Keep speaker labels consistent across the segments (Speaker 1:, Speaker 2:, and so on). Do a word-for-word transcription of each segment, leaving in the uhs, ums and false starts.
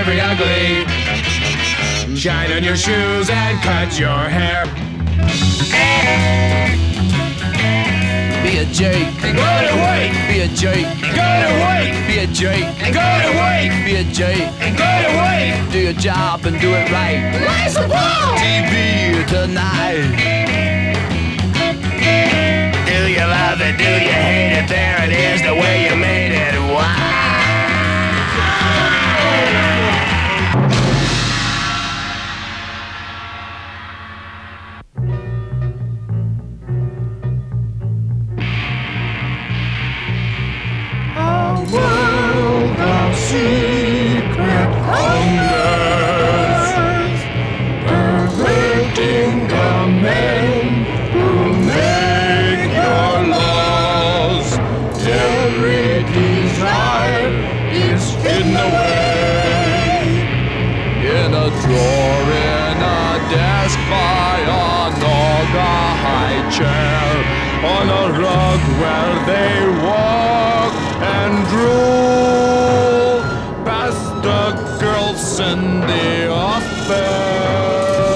Speaker 1: very ugly. Shine on your shoes and cut your hair.
Speaker 2: Be a jerk
Speaker 1: And go to work.
Speaker 2: Be a jerk
Speaker 1: And go to work.
Speaker 2: Be a jerk
Speaker 1: And go to work.
Speaker 2: Be a jerk
Speaker 1: And go to work.
Speaker 2: Do your job and do it right.
Speaker 1: Nice applause.
Speaker 2: T V tonight.
Speaker 1: Do you love it? Do you hate it? There it is, the way you made it. Wow. A world of secret wonders, perverting the men who make your laws. Every desire is hidden away
Speaker 2: In a drawer, in a desk, by an Olga high chair, on a rug where they walk and drool past the girls in the office.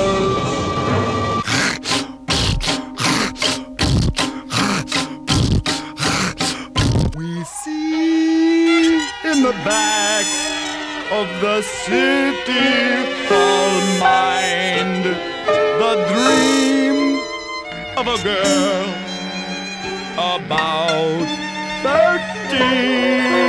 Speaker 2: We see in the back of the city hall mind the dream of a girl about thirteen.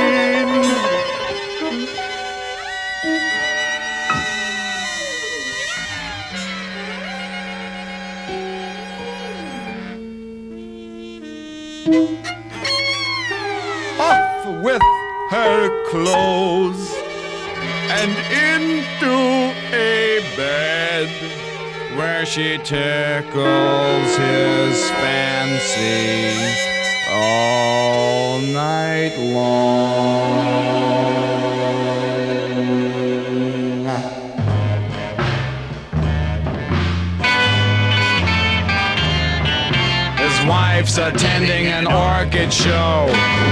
Speaker 2: Off with her clothes and into a bed where she tickles his fancy all night long. His wife's attending an orchid show.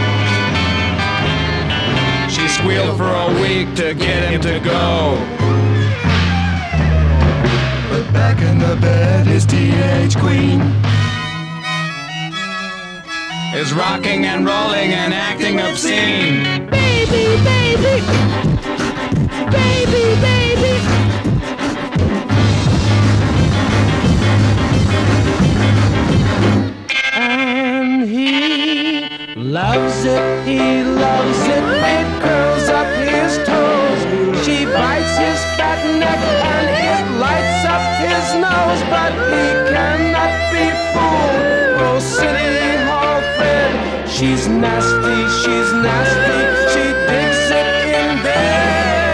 Speaker 2: She squealed for a week to get him to go. But back in the bed, his teenage queen is rocking and rolling and acting obscene.
Speaker 3: Baby, baby, baby, baby. And he loves it, he loves it, it curls up his toes. She bites his fat neck and it lights up his nose, but he cannot be fooled. Oh, City Hall Fred, she's nasty, she's nasty, she digs it in bed.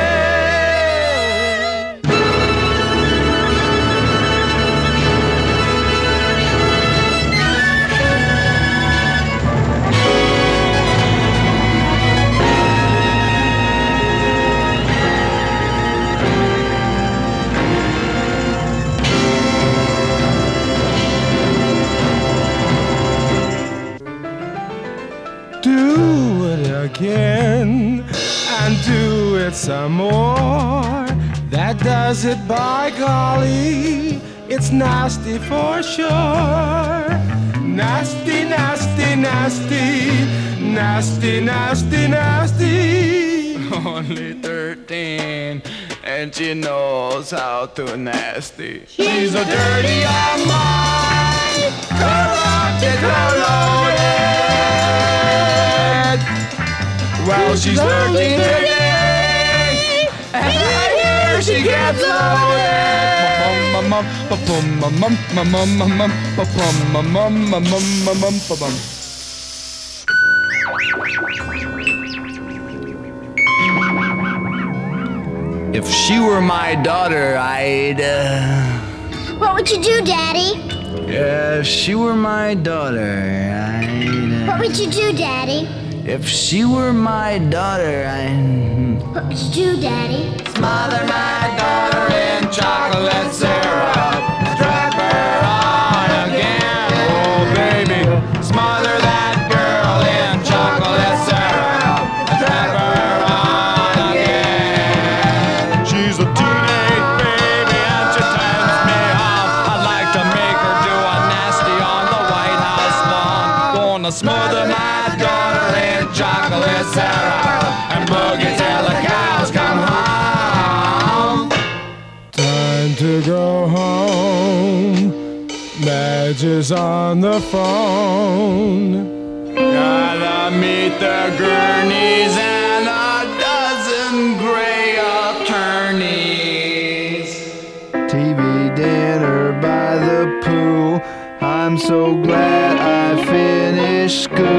Speaker 1: Do it again and do it some more. That does it, by golly, it's nasty for sure. Nasty, nasty, nasty, nasty, nasty, nasty. Only thirteen, and she knows how to nasty. She's a dirty young mind, corrupted, corroded. Well, she's thirteen today, and I hear she gets loaded.
Speaker 2: If she were my daughter, I'd. Uh,
Speaker 4: What would you do, Daddy?
Speaker 2: if she were my daughter, I'd.
Speaker 4: What
Speaker 2: Uh,
Speaker 4: would you do, Daddy?
Speaker 2: if she were my daughter, I'd.
Speaker 4: What would you do, Daddy?
Speaker 1: Smother my daughter in chocolate syrup. Strap her on again. Oh, baby. Smother that girl in chocolate syrup. Strap her on again.
Speaker 3: messages on the phone.
Speaker 1: Gotta meet the gurneys and a dozen gray attorneys.
Speaker 2: T V dinner by the pool. I'm so glad I finished school.